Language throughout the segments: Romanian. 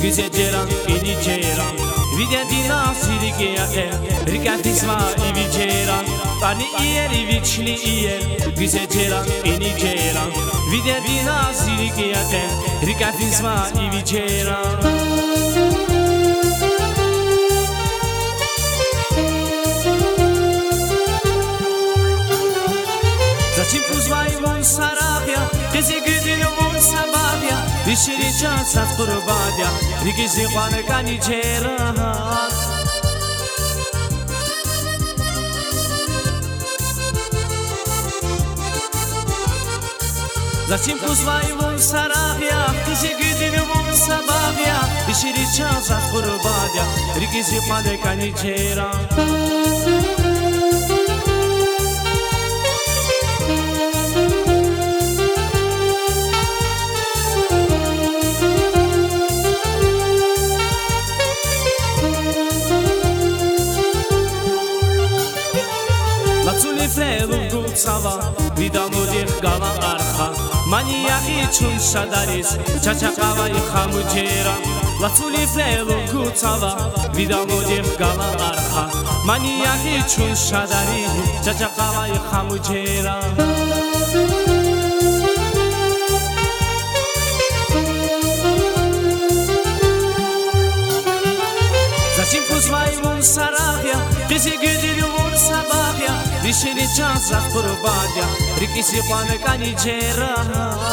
Güzegeran iniceran Vidya dina sirikeya Rikatisma iviceran Tani iyer ivichli iyer Güzegeran iniceran Vidya dina sirikeya Rikatisma iviceran Zachim puzvay von sarahya Kezi güdül von sabahya Dişiri çansat kurbadya Rigizi khane kani çeran Zachim puzvay von sarahya Kezi güdül von sabahya Dişiri çansat kurbadya Rigizi khane kani çeran Sava vidamodir gala arxa maniaqi chun shadaris chachaqavai khamujera latsuli flelo kutsava vidamodir gala arxa maniaqi chun shadaris chachaqavai khamujera Zachim puzvay von sarahya Kezi güdül von sabahya Dişini çansak kurbadya Rikisi khane kani çeran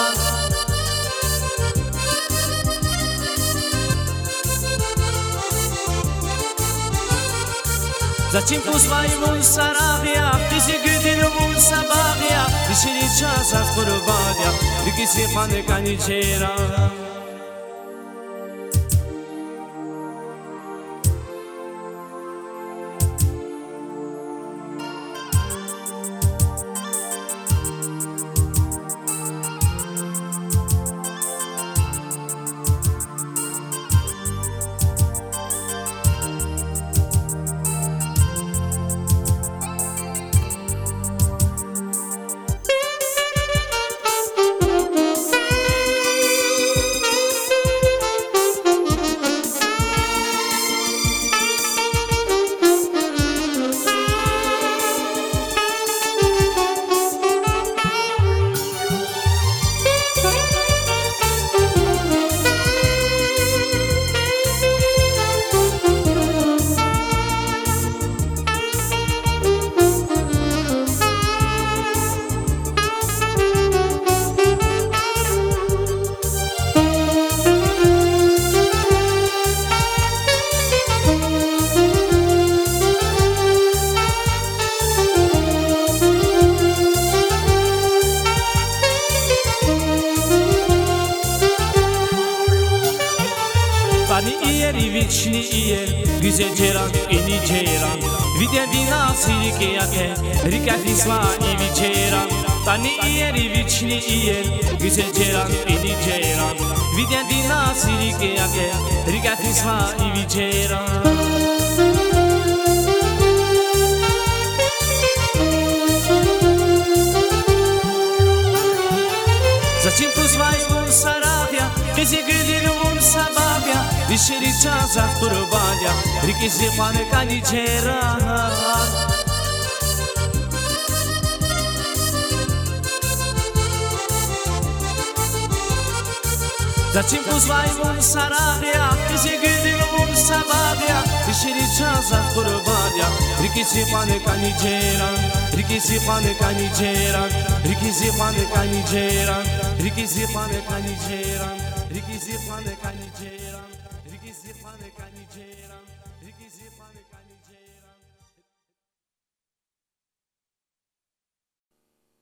Zachim puzvay von sarahya Kezi güdül von sabahya Dişini çansak kurbadya Rikisi khane kani çeran Vichni iyer güzegeran iniceran Vidya dina sirikeya Rikatisma iviceran Tani iyer vichni iyer güzegeran iniceran Vidya dina sirikeya Rikatisma iviceran Zachim puzvay von sarahya Kezi güdül von sabahya Dişiri çansak kurbadya Rikisi khane kani çeran Zachim puzvay von sarahya Kezi güdül von sabahya Dişiri çansak kurbadya Rikisi khane kani çeran Rikisi khane kani çeran Rikisi khane kani çeran Rikisi khane kani çeran Rikisi khane kani çeran Rikisi khane kani çeran Rikisi khane kani çeran